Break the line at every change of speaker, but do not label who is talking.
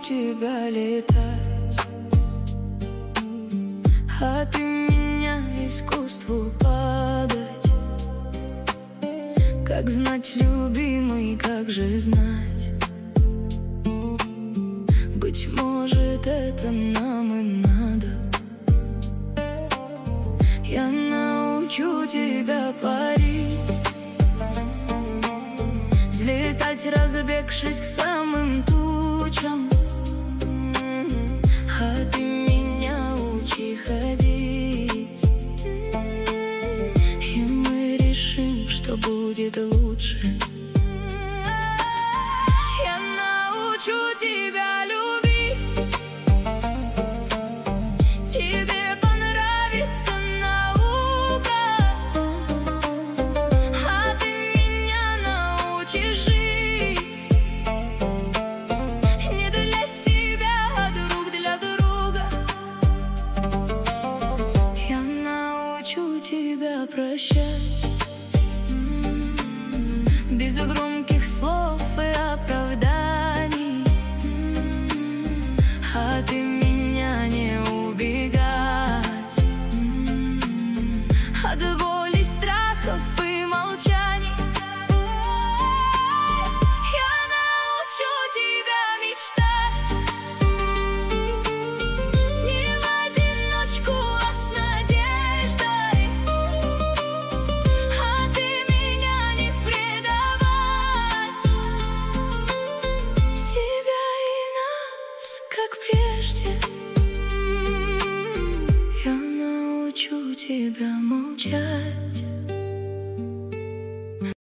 тебя летать, а ты меня искусству падать. Как знать, любимый, как же знать? Быть может, это нам и надо. Я научу тебя парить, взлетать, разбегшись к самым тучам,